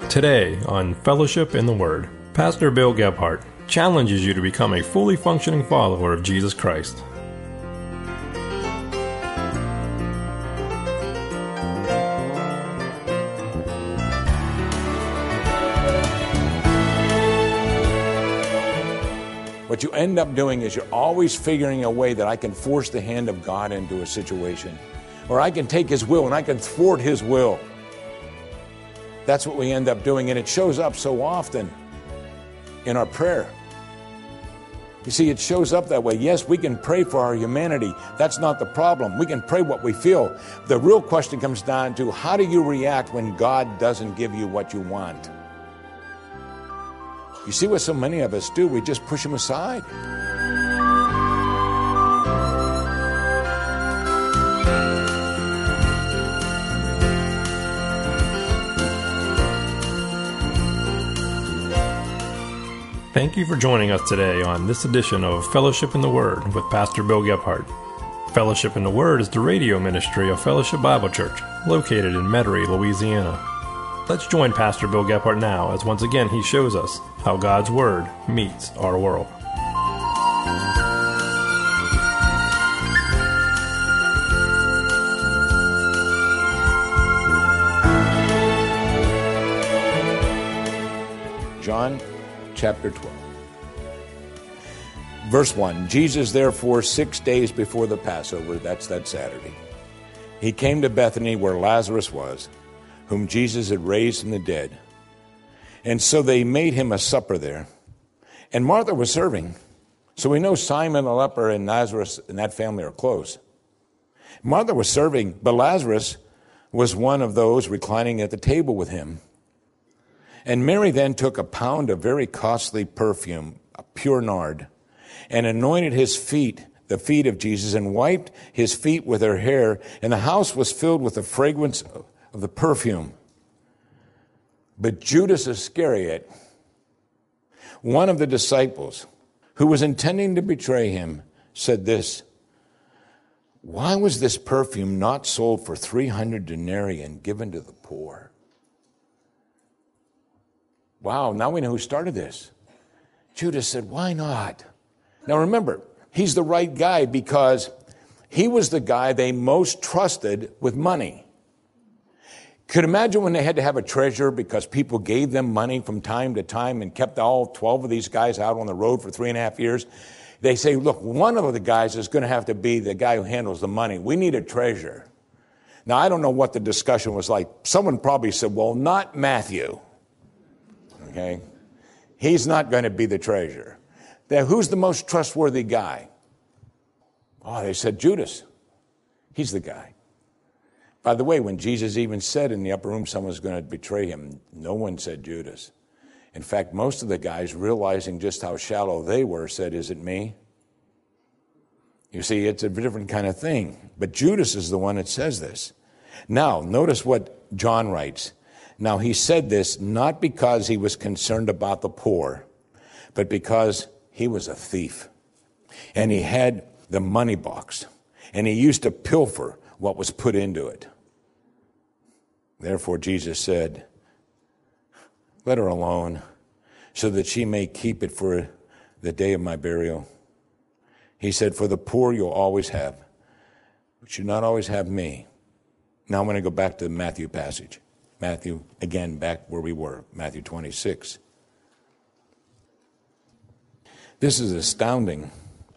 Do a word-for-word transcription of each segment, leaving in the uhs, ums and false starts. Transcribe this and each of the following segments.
Today on Fellowship in the Word, Pastor Bill Gebhardt challenges you to become a fully functioning follower of Jesus Christ. What you end up doing is you're always figuring a way that I can force the hand of God into a situation, or I can take His will and I can thwart His will. That's what we end up doing, and it shows up so often in our prayer. You see, it shows up that way. Yes, we can pray for our humanity. That's not the problem. We can pray what we feel. The real question comes down to, how do you react when God doesn't give you what you want? You see what so many of us do? We just push Him aside. Thank you for joining us today on this edition of Fellowship in the Word with Pastor Bill Gebhardt. Fellowship in the Word is the radio ministry of Fellowship Bible Church, located in Metairie, Louisiana. Let's join Pastor Bill Gebhardt now as once again he shows us how God's Word meets our world. John chapter twelve. Verse one, Jesus therefore six days before the Passover, that's that Saturday, he came to Bethany where Lazarus was, whom Jesus had raised from the dead. And so they made him a supper there. And Martha was serving. So we know Simon the leper and Lazarus and that family are close. Martha was serving, but Lazarus was one of those reclining at the table with him. And Mary then took a pound of very costly perfume, a pure nard, and anointed his feet, the feet of Jesus, and wiped his feet with her hair. And the house was filled with the fragrance of the perfume. But Judas Iscariot, one of the disciples, who was intending to betray him, said this, "Why was this perfume not sold for three hundred denarii and given to the poor?" Wow, now we know who started this. Judas said, why not? Now remember, he's the right guy because he was the guy they most trusted with money. Could imagine when they had to have a treasurer because people gave them money from time to time and kept all twelve of these guys out on the road for three and a half years. They say, look, one of the guys is going to have to be the guy who handles the money. We need a treasurer. Now, I don't know what the discussion was like. Someone probably said, well, not Matthew. Okay? He's not going to be the treasurer. Now, who's the most trustworthy guy? Oh, they said Judas. He's the guy. By the way, when Jesus even said in the upper room someone was going to betray him, no one said Judas. In fact, most of the guys, realizing just how shallow they were, said, is it me? You see, it's a different kind of thing. But Judas is the one that says this. Now, notice what John writes. Now, he said this not because he was concerned about the poor, but because he was a thief. And he had the money box. And he used to pilfer what was put into it. Therefore, Jesus said, let her alone, so that she may keep it for the day of my burial. He said, for the poor you'll always have, but you not always have me. Now I'm going to go back to the Matthew passage. Matthew, again, back where we were, Matthew twenty-six. This is astounding.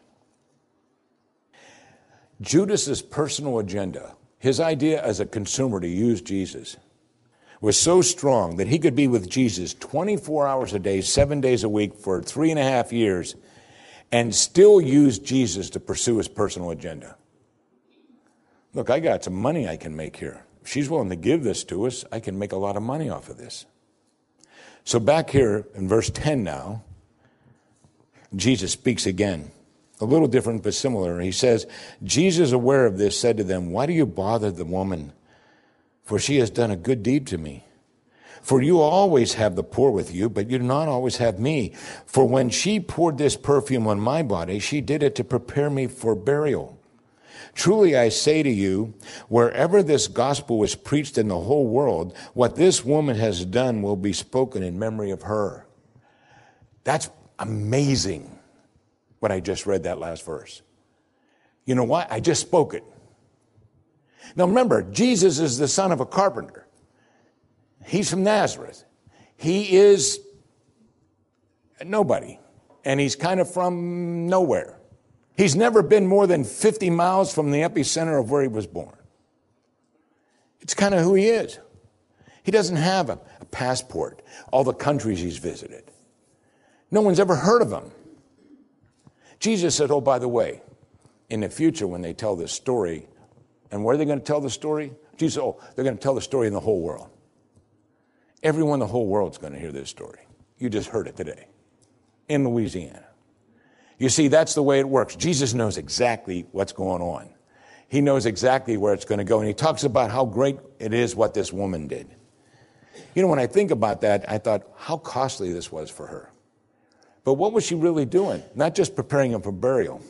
Judas's personal agenda, his idea as a consumer to use Jesus, was so strong that he could be with Jesus twenty-four hours a day, seven days a week for three and a half years and still use Jesus to pursue his personal agenda. Look, I got some money I can make here. If she's willing to give this to us, I can make a lot of money off of this. So back here in verse ten now, Jesus speaks again. A little different but similar. He says, Jesus, aware of this, said to them, why do you bother the woman? For she has done a good deed to me. For you always have the poor with you, but you do not always have me. For when she poured this perfume on my body, she did it to prepare me for burial. Truly I say to you, wherever this gospel is preached in the whole world, what this woman has done will be spoken in memory of her. That's amazing, what I just read that last verse. You know what? I just spoke it. Now remember, Jesus is the son of a carpenter. He's from Nazareth. He is nobody, and he's kind of from nowhere. He's never been more than fifty miles from the epicenter of where he was born. It's kind of who he is. He doesn't have a, a passport, all the countries he's visited. No one's ever heard of him. Jesus said, oh, by the way, in the future when they tell this story, and where are they going to tell the story? Jesus said, oh, they're going to tell the story in the whole world. Everyone in the whole world's going to hear this story. You just heard it today in Louisiana. You see, that's the way it works. Jesus knows exactly what's going on. He knows exactly where it's going to go. And he talks about how great it is what this woman did. You know, when I think about that, I thought how costly this was for her. But what was she really doing? Not just preparing him for burial.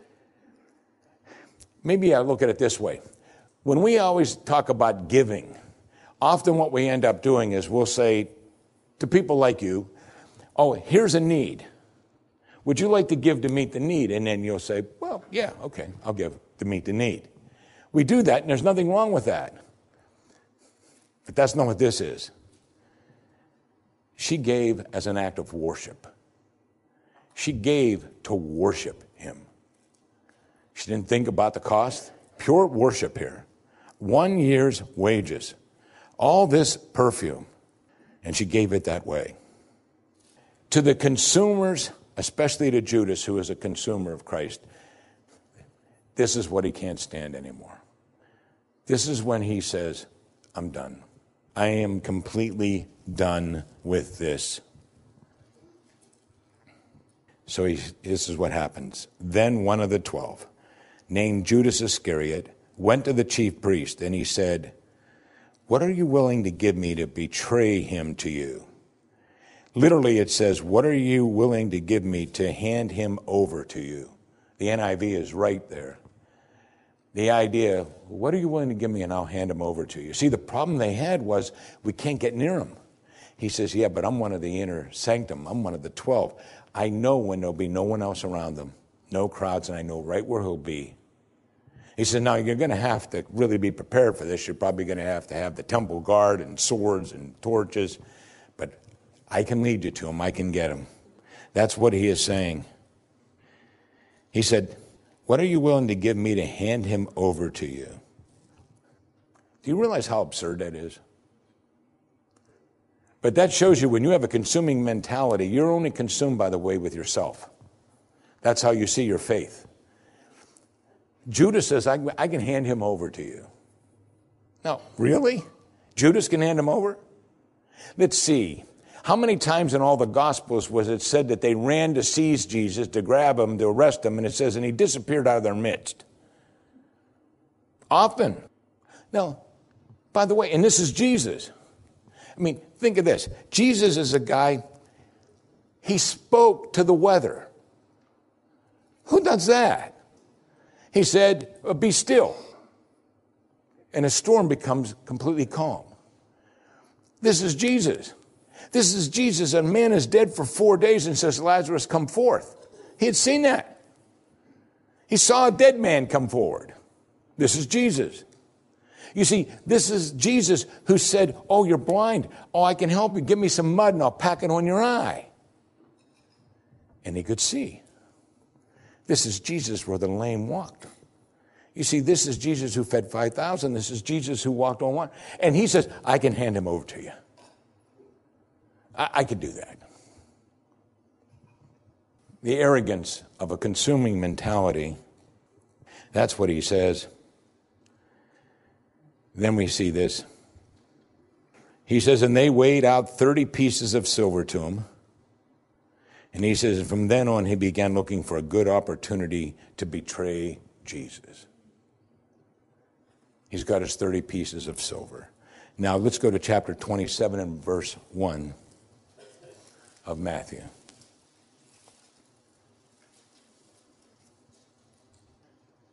Maybe I look at it this way. When we always talk about giving, often what we end up doing is we'll say to people like you, oh, here's a need. Would you like to give to meet the need? And then you'll say, well, yeah, okay, I'll give to meet the need. We do that, and there's nothing wrong with that. But that's not what this is. She gave as an act of worship. She gave to worship him. She didn't think about the cost. Pure worship here. One year's wages. All this perfume. And she gave it that way. To the consumers, especially to Judas, who is a consumer of Christ, this is what he can't stand anymore. This is when he says, I'm done. I am completely done with this. So he, this is what happens. Then one of the twelve, named Judas Iscariot, went to the chief priest, and he said, what are you willing to give me to betray him to you? Literally, it says, what are you willing to give me to hand him over to you? The N I V is right there. The idea, what are you willing to give me and I'll hand him over to you? See, the problem they had was we can't get near him. He says, yeah, but I'm one of the inner sanctum. I'm one of the twelve. I know when there'll be no one else around them, no crowds, and I know right where he'll be. He said, now you're going to have to really be prepared for this. You're probably going to have to have the temple guard and swords and torches. But I can lead you to him. I can get him. That's what he is saying. He said, what are you willing to give me to hand him over to you? Do you realize how absurd that is? But that shows you when you have a consuming mentality, you're only consumed, by the way, with yourself. That's how you see your faith. Judas says, I, I can hand him over to you. No, really? Judas can hand him over? Let's see. How many times in all the Gospels was it said that they ran to seize Jesus, to grab him, to arrest him, and it says, and he disappeared out of their midst? Often. Now, by the way, and this is Jesus. I mean, think of this. Jesus is a guy, he spoke to the weather. Who does that? He said, be still. And a storm becomes completely calm. This is Jesus. This is Jesus. A man is dead for four days and says, Lazarus, come forth. He had seen that. He saw a dead man come forward. This is Jesus. You see, this is Jesus who said, oh, you're blind. Oh, I can help you. Give me some mud and I'll pack it on your eye. And he could see. This is Jesus where the lame walked. You see, this is Jesus who fed five thousand. This is Jesus who walked on water. And he says, I can hand him over to you. I, I could do that. The arrogance of a consuming mentality, that's what he says. Then we see this. He says, and they weighed out thirty pieces of silver to him. And he says, from then on, he began looking for a good opportunity to betray Jesus. He's got his thirty pieces of silver. Now, let's go to chapter twenty-seven and verse one of Matthew.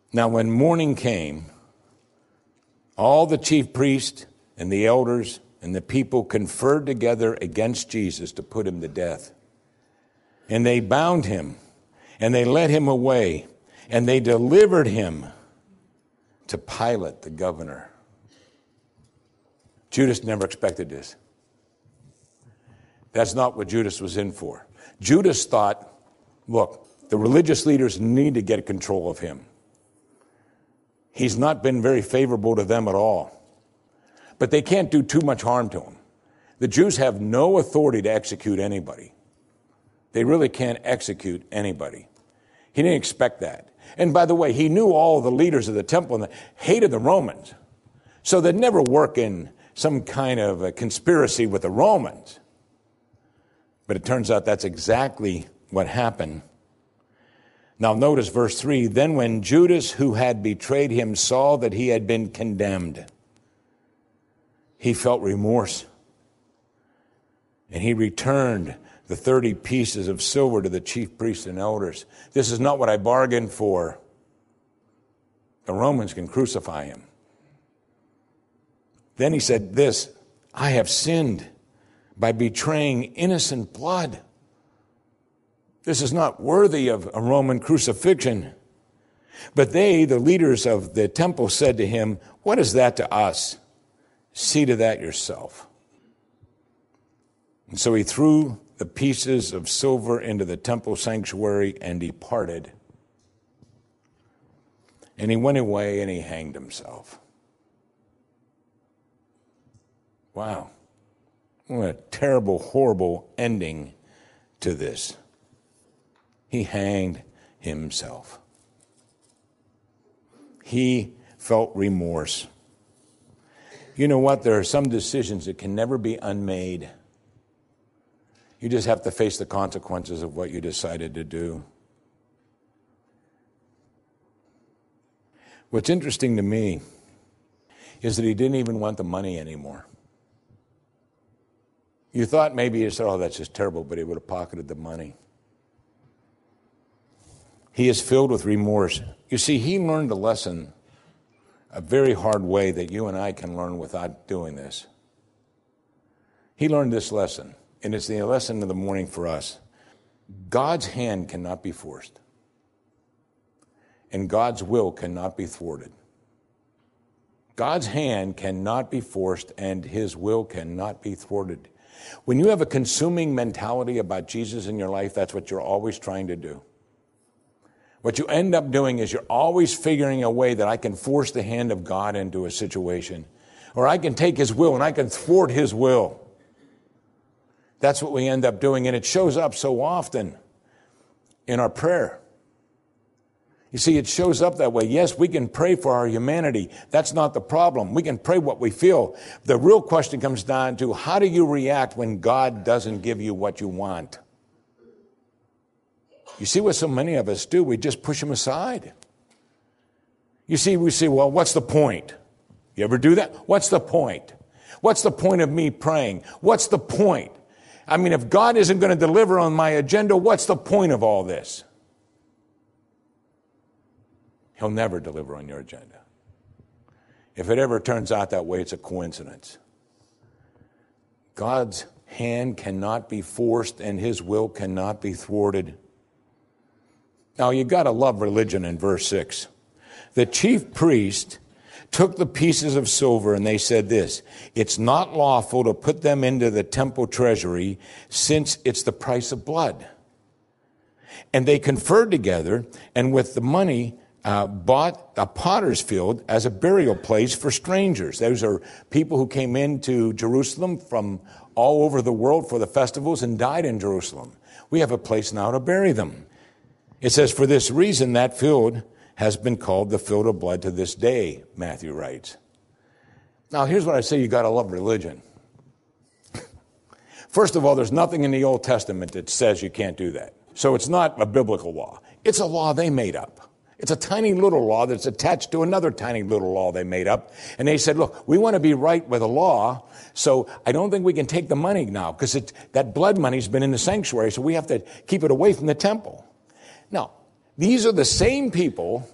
Now, when morning came, all the chief priests and the elders and the people conferred together against Jesus to put him to death. And they bound him, and they led him away, and they delivered him to Pilate, the governor. Judas never expected this. That's not what Judas was in for. Judas thought, look, the religious leaders need to get control of him. He's not been very favorable to them at all. But they can't do too much harm to him. The Jews have no authority to execute anybody. They really can't execute anybody. He didn't expect that. And by the way, he knew all the leaders of the temple and hated the Romans. So they'd never work in some kind of a conspiracy with the Romans. But it turns out that's exactly what happened. Now notice verse three, then when Judas, who had betrayed him, saw that he had been condemned, he felt remorse. And he returned the thirty pieces of silver to the chief priests and elders. This is not what I bargained for. The Romans can crucify him. Then he said this, I have sinned by betraying innocent blood. This is not worthy of a Roman crucifixion. But they, the leaders of the temple, said to him, what is that to us? See to that yourself. And so he threw the pieces of silver into the temple sanctuary and departed. And he went away and he hanged himself. Wow. What a terrible, horrible ending to this. He hanged himself. He felt remorse. You know what? There are some decisions that can never be unmade. You just have to face the consequences of what you decided to do. What's interesting to me is that he didn't even want the money anymore. You thought maybe he said, oh, that's just terrible, but he would have pocketed the money. He is filled with remorse. You see, he learned a lesson, a very hard way that you and I can learn without doing this. He learned this lesson, and it's the lesson of the morning for us. God's hand cannot be forced, and God's will cannot be thwarted. God's hand cannot be forced, and his will cannot be thwarted. When you have a consuming mentality about Jesus in your life, that's what you're always trying to do. What you end up doing is you're always figuring a way that I can force the hand of God into a situation, or I can take his will and I can thwart his will. That's what we end up doing, and it shows up so often in our prayer. You see, it shows up that way. Yes, we can pray for our humanity. That's not the problem. We can pray what we feel. The real question comes down to, how do you react when God doesn't give you what you want? You see what so many of us do? We just push him aside. You see, we say, well, what's the point? You ever do that? What's the point? What's the point of me praying? What's the point? I mean, if God isn't going to deliver on my agenda, what's the point of all this? He'll never deliver on your agenda. If it ever turns out that way, it's a coincidence. God's hand cannot be forced and his will cannot be thwarted. Now, you've got to love religion in verse six. The chief priest took the pieces of silver and they said this, it's not lawful to put them into the temple treasury since it's the price of blood. And they conferred together and with the money uh, bought a potter's field as a burial place for strangers. Those are people who came into Jerusalem from all over the world for the festivals and died in Jerusalem. We have a place now to bury them. It says, for this reason, that field has been called the field of blood to this day, Matthew writes. Now, here's what I say, you got to love religion. First of all, there's nothing in the Old Testament that says you can't do that. So it's not a biblical law. It's a law they made up. It's a tiny little law that's attached to another tiny little law they made up. And they said, look, we want to be right with the law, so I don't think we can take the money now, because that blood money's been in the sanctuary, so we have to keep it away from the temple. Now, these are the same people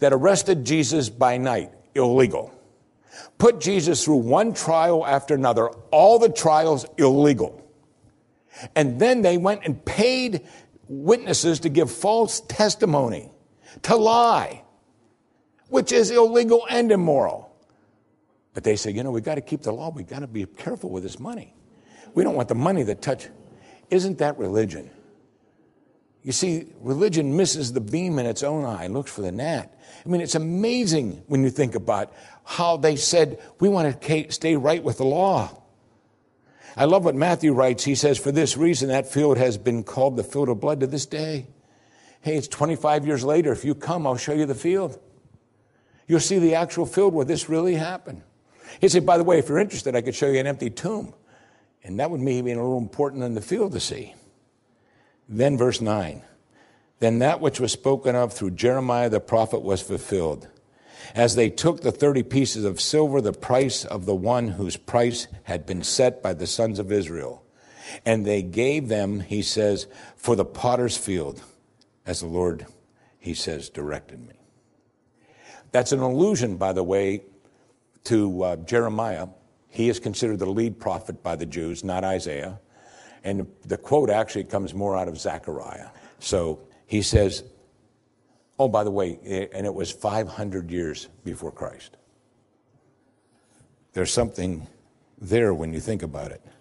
that arrested Jesus by night, illegal. Put Jesus through one trial after another, all the trials illegal. And then they went and paid witnesses to give false testimony, to lie, which is illegal and immoral. But they say, you know, we've got to keep the law. We've got to be careful with this money. We don't want the money that touch. Isn't that religion? You see, religion misses the beam in its own eye and looks for the gnat. I mean, it's amazing when you think about how they said, we want to stay right with the law. I love what Matthew writes. He says, for this reason, that field has been called the field of blood to this day. Hey, it's twenty-five years later. If you come, I'll show you the field. You'll see the actual field where this really happened. He said, by the way, if you're interested, I could show you an empty tomb. And that would maybe be a little important than the field to see. Then verse nine, then that which was spoken of through Jeremiah the prophet was fulfilled. As they took the thirty pieces of silver, the price of the one whose price had been set by the sons of Israel. And they gave them, he says, for the potter's field, as the Lord, he says, directed me. That's an allusion, by the way, to uh, Jeremiah. He is considered the lead prophet by the Jews, not Isaiah. And the quote actually comes more out of Zechariah. So he says, oh, by the way, and it was five hundred years before Christ. There's something there when you think about it.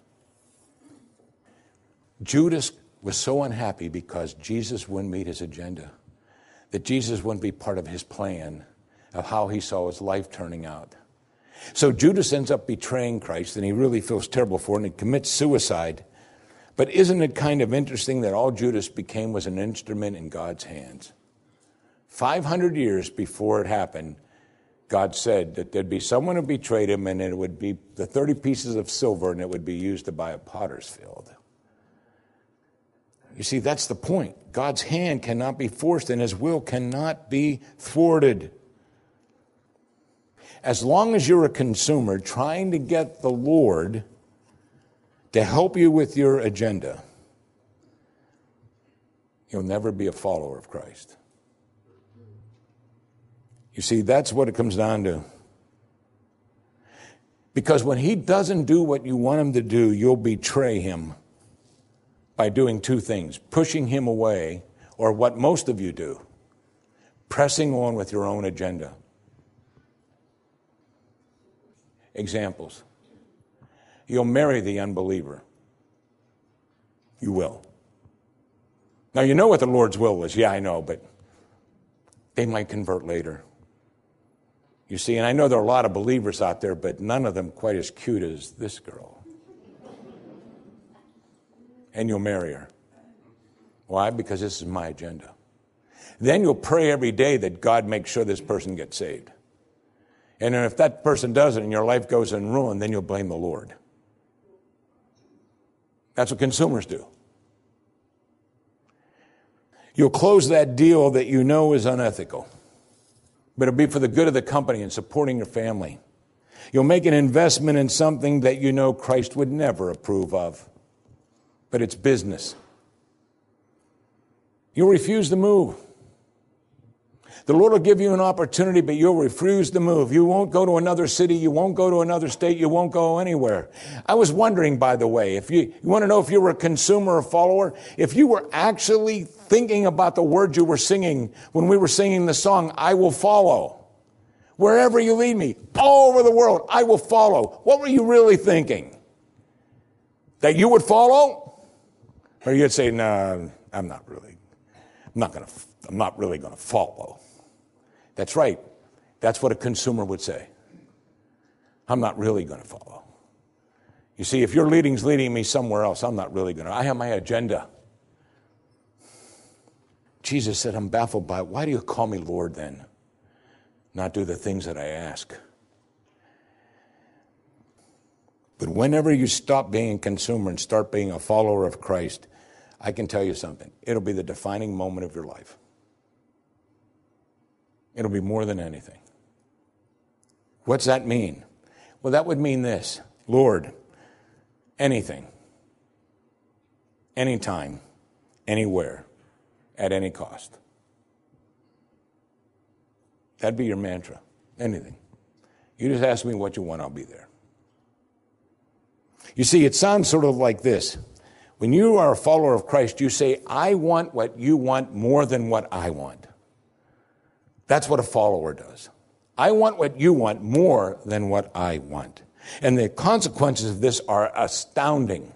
Judas was so unhappy because Jesus wouldn't meet his agenda, that Jesus wouldn't be part of his plan of how he saw his life turning out. So Judas ends up betraying Christ, and he really feels terrible for it, and he commits suicide. But isn't it kind of interesting that all Judas became was an instrument in God's hands? five hundred years before it happened, God said that there'd be someone who betrayed him, and it would be the thirty pieces of silver, and it would be used to buy a potter's field. You see, that's the point. God's hand cannot be forced, and his will cannot be thwarted. As long as you're a consumer trying to get the Lord to help you with your agenda, you'll never be a follower of Christ. You see, that's what it comes down to. Because when he doesn't do what you want him to do, you'll betray him by doing two things: pushing him away, or what most of you do, pressing on with your own agenda. Examples. You'll marry the unbeliever. You will. Now, you know what the Lord's will is. Yeah, I know, but they might convert later. You see, and I know there are a lot of believers out there, but none of them quite as cute as this girl. And you'll marry her. Why? Because this is my agenda. Then you'll pray every day that God makes sure this person gets saved. And if that person doesn't and your life goes in ruin, then you'll blame the Lord. That's what consumers do. You'll close that deal that you know is unethical, but it'll be for the good of the company and supporting your family. You'll make an investment in something that you know Christ would never approve of, but it's business. You'll refuse to move. The Lord will give you an opportunity, but you'll refuse to move. You won't go to another city. You won't go to another state. You won't go anywhere. I was wondering, by the way, if you, you want to know if you were a consumer or follower, if you were actually thinking about the words you were singing when we were singing the song, I Will Follow. Wherever you lead me, all over the world, I will follow. What were you really thinking? That you would follow? Or you'd say, no, I'm not really, I'm not going to, I'm not really going to follow. That's right. That's what a consumer would say. I'm not really going to follow. You see, if your leading's leading me somewhere else, I'm not really going to. I have my agenda. Jesus said, I'm baffled by it. Why do you call me Lord then? Not do the things that I ask. But whenever you stop being a consumer and start being a follower of Christ, I can tell you something. It'll be the defining moment of your life. It'll be more than anything. What's that mean? Well, that would mean this. Lord, anything, anytime, anywhere, at any cost. That'd be your mantra. Anything. You just ask me what you want, I'll be there. You see, it sounds sort of like this. When you are a follower of Christ, you say, I want what you want more than what I want. That's what a follower does. I want what you want more than what I want. And the consequences of this are astounding.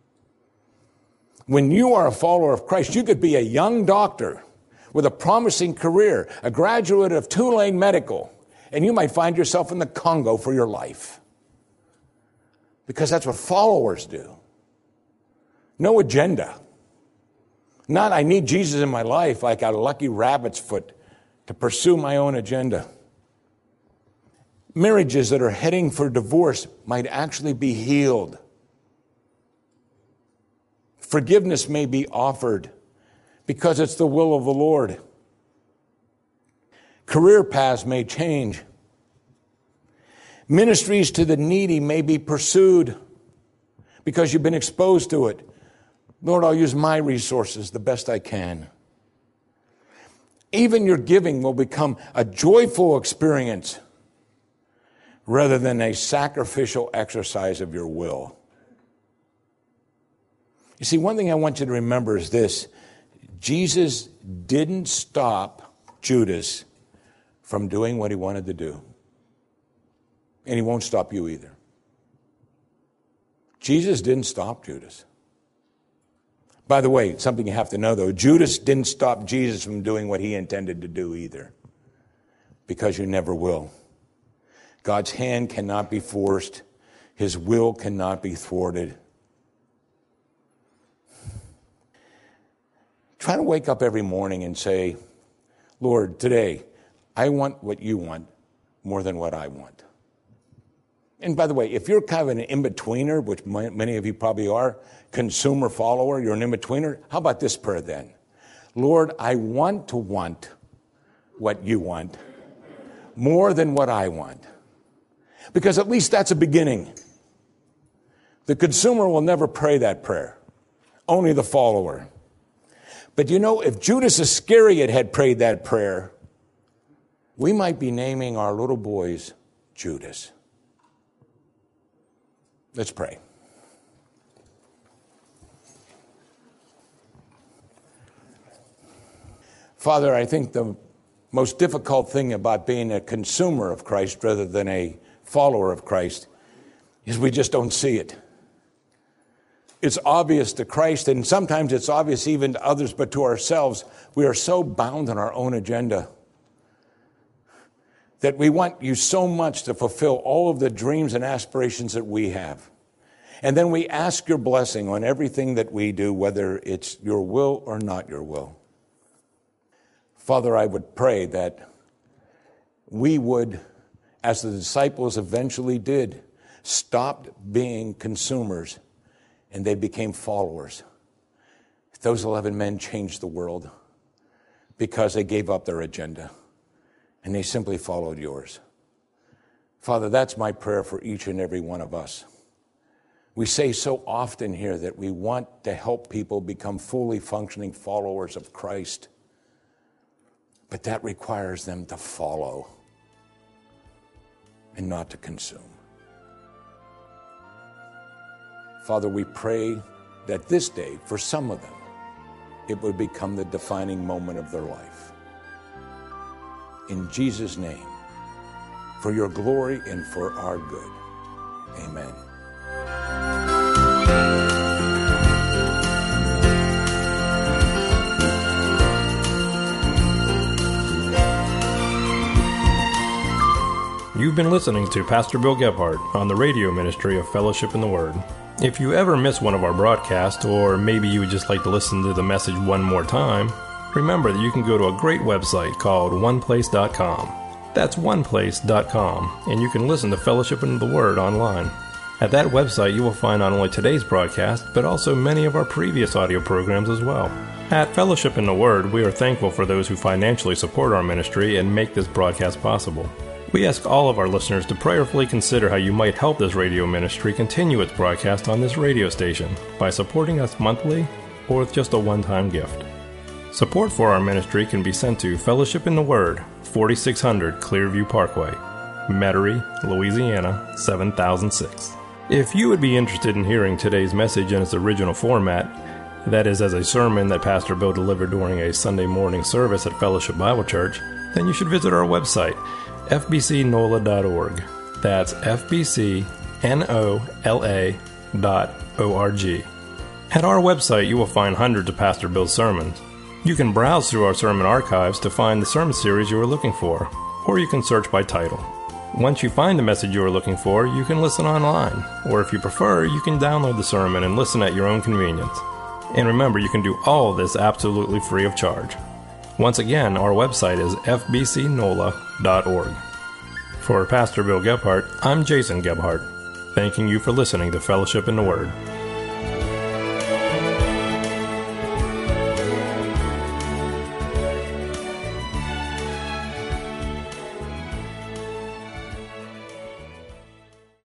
When you are a follower of Christ, you could be a young doctor with a promising career, a graduate of Tulane Medical, and you might find yourself in the Congo for your life. Because that's what followers do. No agenda. Not, I need Jesus in my life like a lucky rabbit's foot to pursue my own agenda. Marriages that are heading for divorce might actually be healed. Forgiveness may be offered because it's the will of the Lord. Career paths may change. Ministries to the needy may be pursued because you've been exposed to it. Lord, I'll use my resources the best I can. Even your giving will become a joyful experience rather than a sacrificial exercise of your will. You see, one thing I want you to remember is this. Jesus didn't stop Judas from doing what he wanted to do. And he won't stop you either. Jesus didn't stop Judas. By the way, something you have to know, though, Judas didn't stop Jesus from doing what he intended to do either. Because you never will. God's hand cannot be forced. His will cannot be thwarted. Try to wake up every morning and say, Lord, today, I want what you want more than what I want. And by the way, if you're kind of an in-betweener, which many of you probably are, consumer follower, you're an in-betweener, how about this prayer then? Lord, I want to want what you want more than what I want. Because at least that's a beginning. The consumer will never pray that prayer. Only the follower. But you know, if Judas Iscariot had prayed that prayer, we might be naming our little boys Judas. Let's pray. Father, I think the most difficult thing about being a consumer of Christ rather than a follower of Christ is we just don't see it. It's obvious to Christ, and sometimes it's obvious even to others, but to ourselves, we are so bound on our own agenda that we want you so much to fulfill all of the dreams and aspirations that we have. And then we ask your blessing on everything that we do, whether it's your will or not your will. Father, I would pray that we would, as the disciples eventually did, stop being consumers and they became followers. Those eleven men changed the world because they gave up their agenda and they simply followed yours. Father, that's my prayer for each and every one of us. We say so often here that we want to help people become fully functioning followers of Christ, but that requires them to follow and not to consume. Father, we pray that this day, for some of them, it would become the defining moment of their life. In Jesus' name, for your glory and for our good. Amen. You've been listening to Pastor Bill Gebhardt on the radio ministry of Fellowship in the Word. If you ever miss one of our broadcasts, or maybe you would just like to listen to the message one more time, remember that you can go to a great website called one place dot com. That's one place dot com, and you can listen to Fellowship in the Word online. At that website, you will find not only today's broadcast, but also many of our previous audio programs as well. At Fellowship in the Word, we are thankful for those who financially support our ministry and make this broadcast possible. We ask all of our listeners to prayerfully consider how you might help this radio ministry continue its broadcast on this radio station by supporting us monthly or with just a one-time gift. Support for our ministry can be sent to Fellowship in the Word, forty-six hundred Clearview Parkway, Metairie, Louisiana, seven thousand six. If you would be interested in hearing today's message in its original format, that is as a sermon that Pastor Bill delivered during a Sunday morning service at Fellowship Bible Church, then you should visit our website, f b c nola dot org. That's f b c nola dot org. At our website, you will find hundreds of Pastor Bill's sermons. You can browse through our sermon archives to find the sermon series you are looking for, or you can search by title. Once you find the message you are looking for, you can listen online, or if you prefer, you can download the sermon and listen at your own convenience. And remember, you can do all of this absolutely free of charge. Once again, our website is f b c nola dot org. For Pastor Bill Gebhardt, I'm Jason Gebhardt, thanking you for listening to Fellowship in the Word.